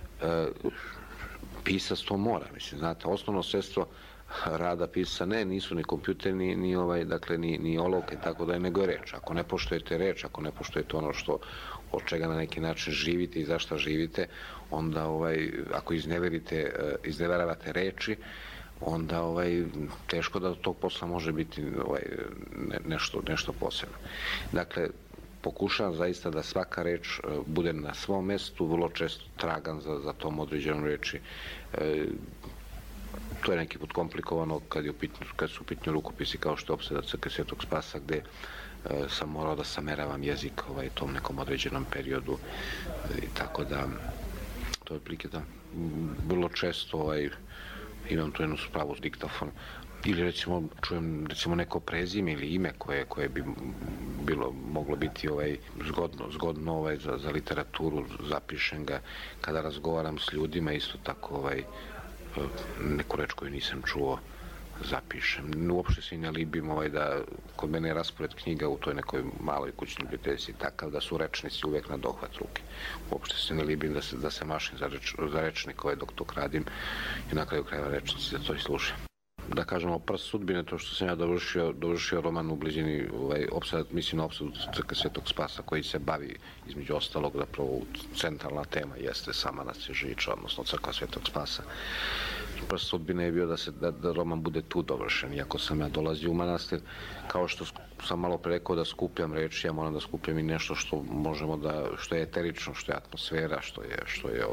pisac to mora, mislim, znate, osnovno sredstvo rada pisca nisu ni kompjuter, ni olovke, tako da je, nego je reč. Ako ne poštujete reč, ako ne poštujete ono od čega na neki način živite i zašto živite, onda ako izneveravate reči, onda teško da od tog posla može biti nešto posebno. Dakle, pokušavam zaista da svaka reč bude na svom mestu, vrlo često tragam za tom određenom reči. To je neki put komplikovano kad su u pitanju rukopisi kao što je Opsada Crkve Svetog Spasa, gde sam morao da sameravam jezik tom nekom određenom periodu, tako da to je otprilike da vrlo često imam tu jednu spravu s diktafon ili recimo čujem neko prezime ili ime koje bi moglo biti zgodno za literaturu, zapišem ga kada razgovaram s ljudima, isto tako neku reč koju nisam čuo zapišem. Uopšte se i ne libim da kod mene je raspored knjiga u toj nekoj maloj kućnoj biblioteci takav da su rečnici uvek na dohvat ruke. Uopšte se ne libim da se mašim za rečnik dok radim i na kraju krajeva rečnici za to i slušam. Da kažemo, Prst sudbine, to što sam ja dovršio roman u blizini, mislim na Opsadu Crkve Svetog Spasa, koji se bavi, između ostalog, zapravo centralna tema jeste sama Nasježića, odnosno Crkva Svetog Spasa. Prst sudbine je bio da roman bude tu dovršen. Iako sam ja dolazio u manastir, kao što sam malo pre rekao da skupljam reči, ja moram da skupljam i nešto što je eterično, što je atmosfera, što je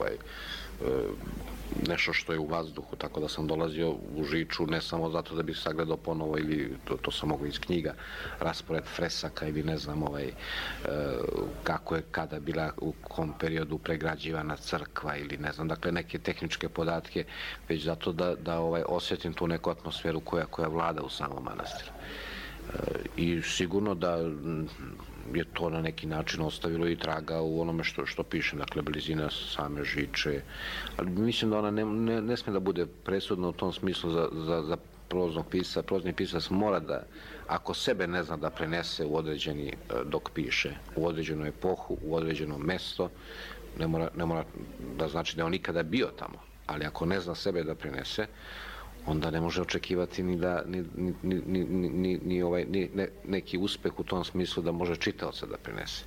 nešto što je u vazduhu, tako da sam dolazio u Žiču ne samo zato da bih sagledao ponovo ili to sam mogao iz knjiga, raspored fresaka ili ne znam kako je kada bila u kom periodu pregrađivana crkva ili ne znam, dakle neke tehničke podatke, već zato da osjetim tu neku atmosferu koja vlada u samom manastiru. I sigurno da je to na neki način ostavilo i traga u onome što pišem, dakle blizina same Žiče, ali mislim da ona ne sme da bude presudna u tom smislu za proznog pisca. Prozni pisac mora da, ako sebe ne zna da prenese u određeni dok piše, u određenu epohu, u određeno mesto, ne mora da znači da on nikada bio tamo, ali ako ne zna sebe da prenese, onda ne može očekivati ni neki uspeh u tom smislu da može čitaoca da prenese.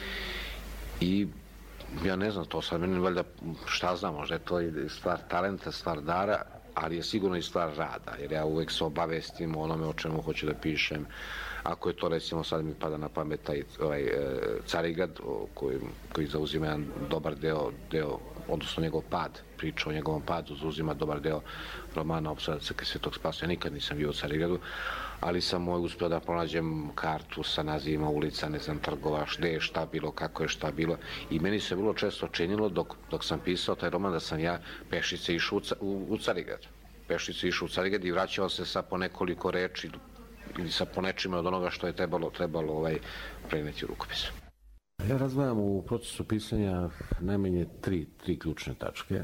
I ja ne znam, to sad meni valjda, šta znam, možda je to i stvar talenta, stvar dara, ali je sigurno i stvar rada, jer ja uvek se obavestim o onome o čemu hoću da pišem. Ako je to, recimo, sad mi pada na pamet taj Carigrad, koji zauzima jedan dobar deo, odnosno njegov pad, priča o njegovom padu, zauzima dobar deo romana Opsada crkve Svetog Spasa. Ja nikad nisam bio u Carigradu, ali sam uspio da pronađem kartu sa nazivima ulica, ne znam, trgova, gde je šta bilo, kako je šta bilo. I meni se vrlo često činilo, dok sam pisao taj roman, da sam ja pešice išao u Carigrad. Pešice išao u Carigrad i vraćao se sa po nekoliko reči ili sa po nečime od onoga što je trebalo preneti u rukopis. Ja razdvajam u procesu pisanja najmanje tri ključne tačke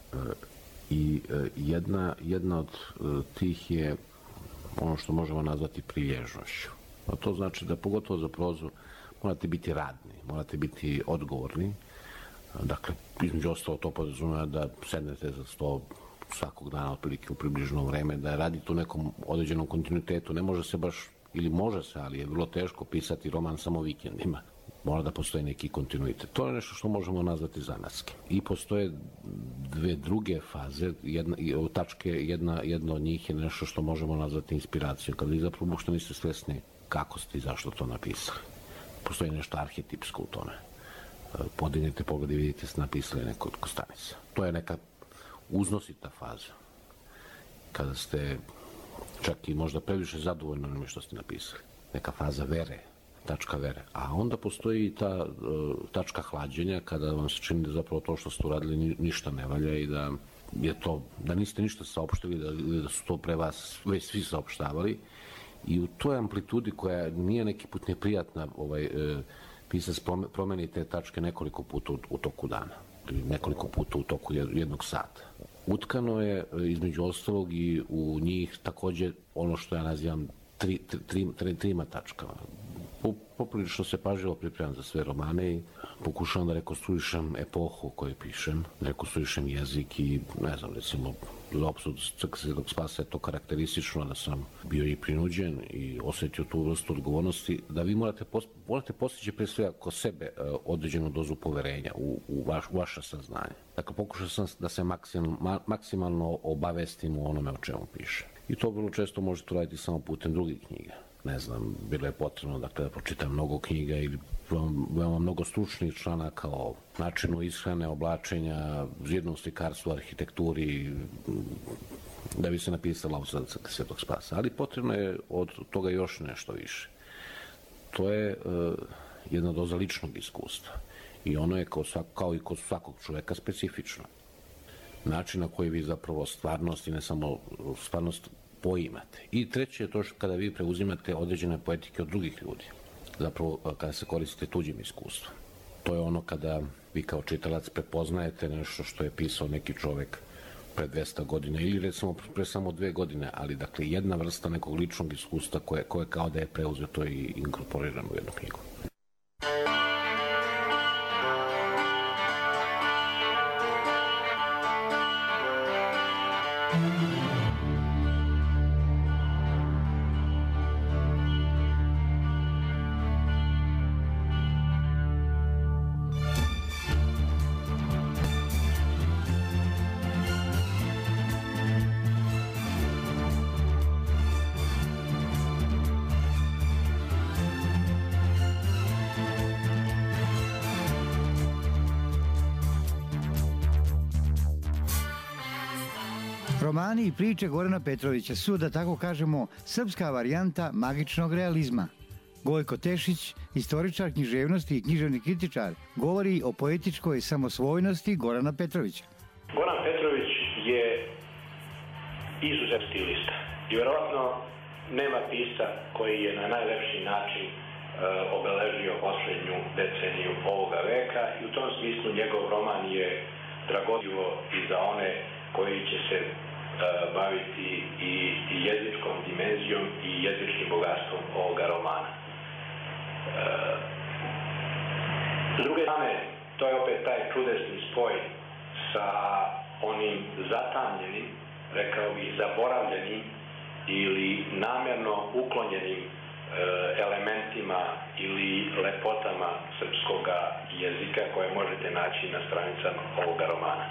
i jedna od tih je ono što možemo nazvati prilježnošću. A to znači da pogotovo za prozu morate biti radni, morate biti odgovorni. Dakle, između ostalo to podrazumeva da sednete za sto svakog dana otprilike u približno vreme, da radite u nekom određenom kontinuitetu. Ne može se baš, ili može se, ali je vrlo teško pisati roman samo vikendima. Mora da postoji neki kontinuitet. To je nešto što možemo nazvati zanatski. I postoje dve druge faze, jedna od njih je nešto što možemo nazvati inspiracijom. Kada vi zapravo što niste svesni kako ste i zašto to napisali. Postoji nešto arhetipsko u tome. Podignete pogled i vidite ste napisali nekoliko stanica. To je neka uznosita faza. Kada ste čak i možda previše zadovoljni onime što ste napisali. Neka faza vere, tačka vere. A onda postoji i ta tačka hlađenja kada vam se čini da zapravo to što ste uradili ništa ne valja i da niste ništa saopštili, da su to pre vas već svi saopštavali. I u toj amplitudi koja nije neki put neprijatna, pisac promeni te tačke nekoliko puta u toku dana. Nekoliko puta u toku jednog sata. Utkano je između ostalog i u njih takođe ono što ja nazivam trima tačkama. Poprilično se pažljivo pripremam za sve romane i pokušavam da rekonstruišem epohu u kojoj pišem, rekonstruišem jezik i, ne znam, recimo, za Opsadu crkve Svetog Spasa je to karakteristično da sam bio i prinuđen i osetio tu vrstu odgovornosti, da vi morate postići pre svega kod sebe određenu dozu poverenja u vaše saznanje. Dakle, pokušao sam da se maksimalno obavestim u onome o čemu piše. I to vrlo često možete uraditi samo putem drugih knjiga. Ne znam, bilo je potrebno da pročitam mnogo knjiga ili veoma mnogo stručnih članaka o načinu ishrane, oblačenja, zidnom slikarstvu, arhitekturi, da bi se napisala Opsada crkve Svetog Spasa. Ali potrebno je od toga još nešto više. To je jedna doza ličnog iskustva. I ono je kao i kod svakog čoveka specifično. Način na koji vi zapravo stvarnost i ne samo stvarnost poimate. I treće je to što kada vi preuzimate određene poetike od drugih ljudi, zapravo kada se koristite tuđim iskustvom. To je ono kada vi kao čitalac prepoznajete nešto što je pisao neki čovek pre 200 godina ili recimo pre samo 2 godine, ali dakle jedna vrsta nekog ličnog iskustva koje kao da je preuzeto i inkorporirano u jednu knjigu. Romani i priče Gorana Petrovića su, da tako kažemo, srpska varijanta magičnog realizma. Gojko Tešić, istoričar književnosti i književni kritičar, govori o poetičkoj samosvojnosti Gorana Petrovića. Goran Petrović je izuzet stilista i vjerovatno nema pisca koji je na najlepši način obeležio posljednju deceniju ovoga veka i u tom smislu njegov roman je dragocjen i za one koji će se baviti i jezičkom dimenzijom i jezičkim bogatstvom ovoga romana. S druge strane, to je opet taj čudesni spoj sa onim zatamljenim, rekao bih zaboravljenim ili namjerno uklonjenim elementima ili lepotama srpskog jezika koje možete naći na stranicama ovoga romana.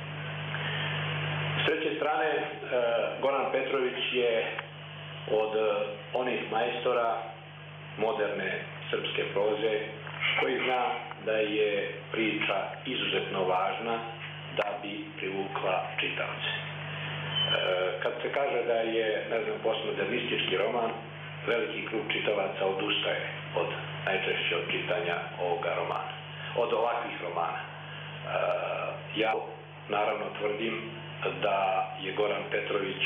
S treće strane, Goran Petrović je od onih majstora moderne srpske proze koji zna da je priča izuzetno važna da bi privukla čitaoce. Kad se kaže da je, postmodernistički roman, veliki krug čitalaca odustaje najčešće od čitanja ovoga romana, od ovakvih romana. Ja naravno tvrdim da je Goran Petrović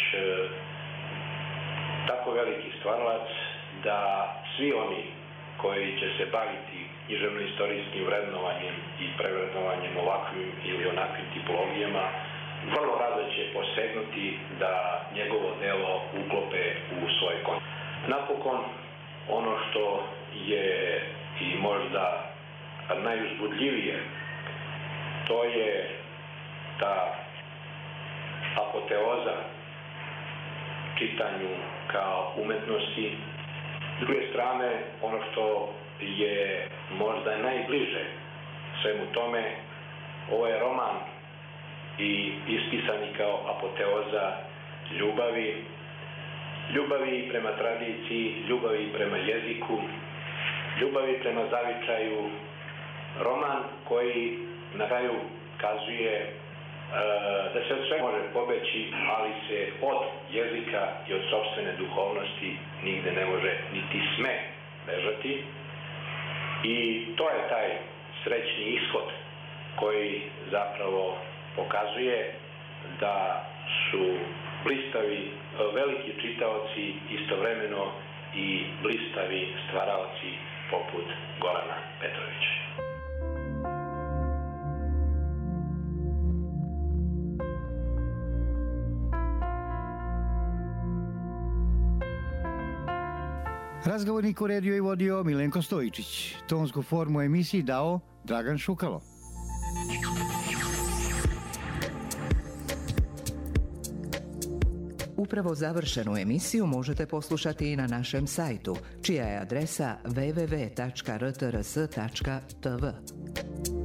tako veliki stvaralac da svi oni koji će se baviti književno-istorijskim vrednovanjem i prevrednovanjem ovakvim ili onakvim tipologijama vrlo rado će posegnuti da njegovo delo uklope u svoj kontekst. Napokon, ono što je i možda najuzbudljivije, to je ta apoteoza čitanju kao umetnosti. S druge strane, ono što je možda najbliže svemu tome, ovo je roman i ispisani kao apoteoza ljubavi, ljubavi prema tradiciji, ljubavi prema jeziku, ljubavi prema zavičaju, roman koji na kraju kazuje da se od sve može pobeći, ali se od jezika i od sopstvene duhovnosti nigde ne može niti sme bežati. I to je taj srećni ishod koji zapravo pokazuje da su blistavi veliki čitaoci istovremeno i blistavi stvaraoci poput Gorana Petrovića. Razgovornik uredio i vodio Milenko Stojičić. Tonsku formu emisiji dao Dragan Šukalo. Upravo završenu emisiju možete poslušati i na našem sajtu, čija je adresa www.rtrs.tv.